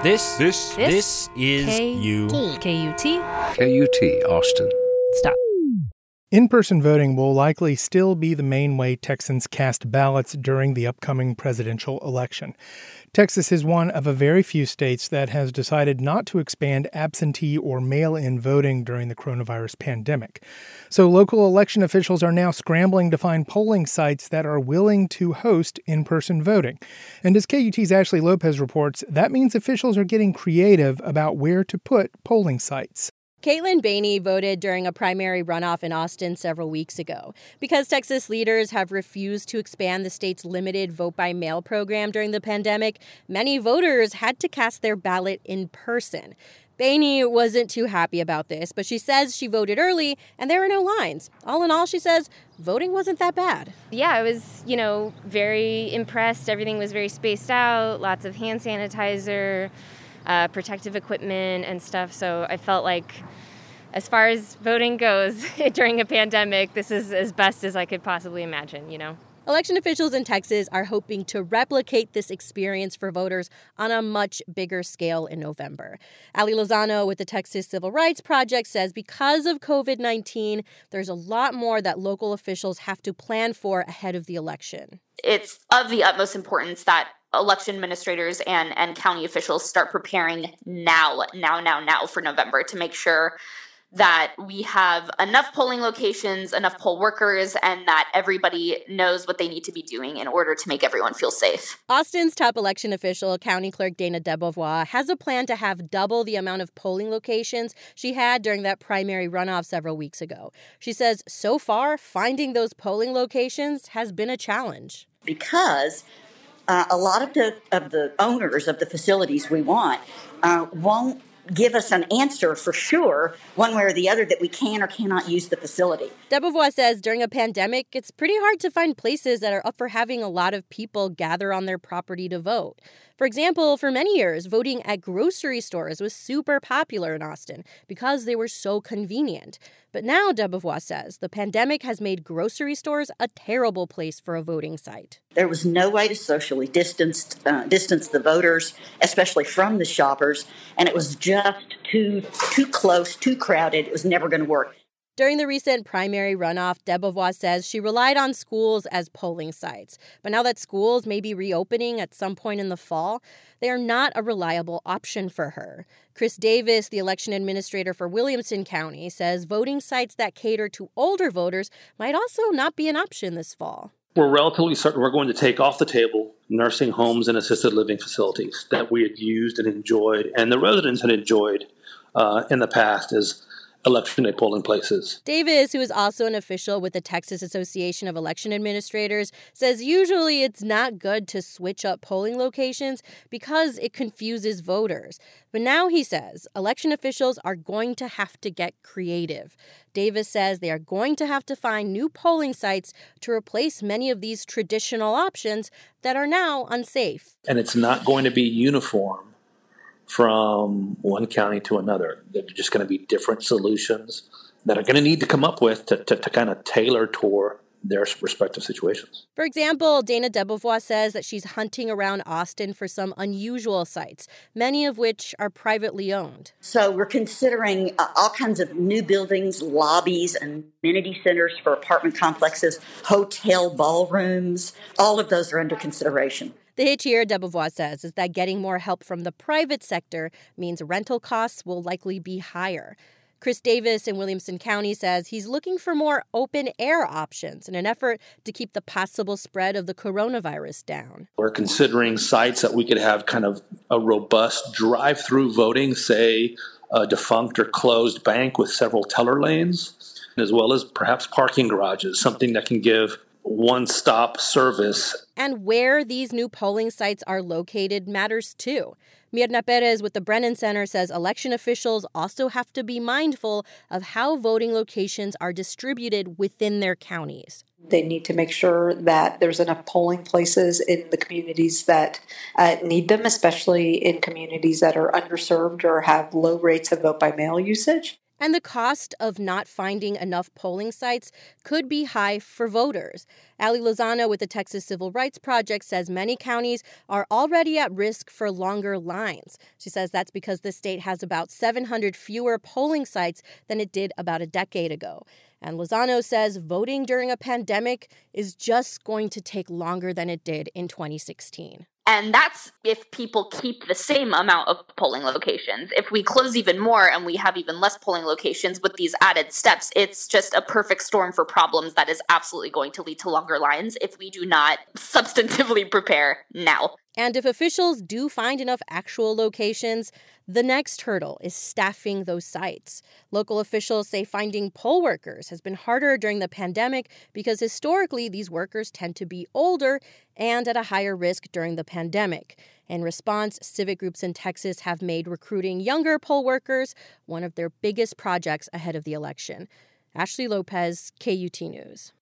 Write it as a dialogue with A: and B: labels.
A: This is
B: KUT.
C: KUT, Austin.
B: Stop.
D: In-person voting will likely still be the main way Texans cast ballots during the upcoming presidential election. Texas is one of a very few states that has decided not to expand absentee or mail-in voting during the coronavirus pandemic. So local election officials are now scrambling to find polling sites that are willing to host in-person voting. And as KUT's Ashley Lopez reports, that means officials are getting creative about where to put polling sites.
E: Caitlin Baney voted during a primary runoff in Austin several weeks ago. Because Texas leaders have refused to expand the state's limited vote-by-mail program during the pandemic, many voters had to cast their ballot in person. Baney wasn't too happy about this, but she says she voted early and there were no lines. All in all, she says, voting wasn't that bad.
F: Yeah, I was, very impressed. Everything was very spaced out, lots of hand sanitizer, protective equipment and stuff. So I felt like as far as voting goes during a pandemic, this is as best as I could possibly imagine,
E: Election officials in Texas are hoping to replicate this experience for voters on a much bigger scale in November. Ali Lozano with the Texas Civil Rights Project says because of COVID-19, there's a lot more that local officials have to plan for ahead of the election.
G: It's of the utmost importance that election administrators and county officials start preparing now for November to make sure that we have enough polling locations, enough poll workers, and that everybody knows what they need to be doing in order to make everyone feel safe.
E: Austin's top election official, County Clerk Dana DeBevois, has a plan to have double the amount of polling locations she had during that primary runoff several weeks ago. She says so far, finding those polling locations has been a challenge.
H: Because a lot of the owners of the facilities we want won't give us an answer for sure, one way or the other, that we can or cannot use the facility.
E: DeBevois says during a pandemic, it's pretty hard to find places that are up for having a lot of people gather on their property to vote. For example, for many years, voting at grocery stores was super popular in Austin because they were so convenient. But now, DeBevois says, the pandemic has made grocery stores a terrible place for a voting site.
H: There was no way to socially distance the voters, especially from the shoppers, and it was just too close, too crowded. It was never going to work.
E: During the recent primary runoff, DeBevois says she relied on schools as polling sites. But now that schools may be reopening at some point in the fall, they are not a reliable option for her. Chris Davis, the election administrator for Williamson County, says voting sites that cater to older voters might also not be an option this fall.
I: We're relatively certain we're going to take off the table nursing homes and assisted living facilities that we had used and enjoyed, and the residents had enjoyed in the past as election day polling places.
E: Davis, who is also an official with the Texas Association of Election Administrators, says usually it's not good to switch up polling locations because it confuses voters. But now he says election officials are going to have to get creative. Davis says they are going to have to find new polling sites to replace many of these traditional options that are now unsafe.
I: And it's not going to be uniform from one county to another. They're just going to be different solutions that are going to need to come up with to kind of tailor toward their respective situations.
E: For example, Dana DeBevois says that she's hunting around Austin for some unusual sites, many of which are privately owned.
H: So we're considering all kinds of new buildings, lobbies, and amenity centers for apartment complexes, hotel ballrooms. All of those are under consideration.
E: The hitch here, DeBevois says, is that getting more help from the private sector means rental costs will likely be higher. Chris Davis in Williamson County says he's looking for more open-air options in an effort to keep the possible spread of the coronavirus down.
I: We're considering sites that we could have kind of a robust drive-through voting, say a defunct or closed bank with several teller lanes, as well as perhaps parking garages, something that can give one-stop service.
E: And where these new polling sites are located matters too. Mirna Perez with the Brennan Center says election officials also have to be mindful of how voting locations are distributed within their counties.
J: They need to make sure that there's enough polling places in the communities that need them, especially in communities that are underserved or have low rates of vote-by-mail usage.
E: And the cost of not finding enough polling sites could be high for voters. Ali Lozano with the Texas Civil Rights Project says many counties are already at risk for longer lines. She says that's because the state has about 700 fewer polling sites than it did about a decade ago. And Lozano says voting during a pandemic is just going to take longer than it did in 2016.
G: And that's if people keep the same amount of polling locations. If we close even more and we have even less polling locations with these added steps, it's just a perfect storm for problems that is absolutely going to lead to longer lines if we do not substantively prepare now.
E: And if officials do find enough actual locations, the next hurdle is staffing those sites. Local officials say finding poll workers has been harder during the pandemic because historically these workers tend to be older and at a higher risk during the pandemic. In response, civic groups in Texas have made recruiting younger poll workers one of their biggest projects ahead of the election. Ashley Lopez, KUT News.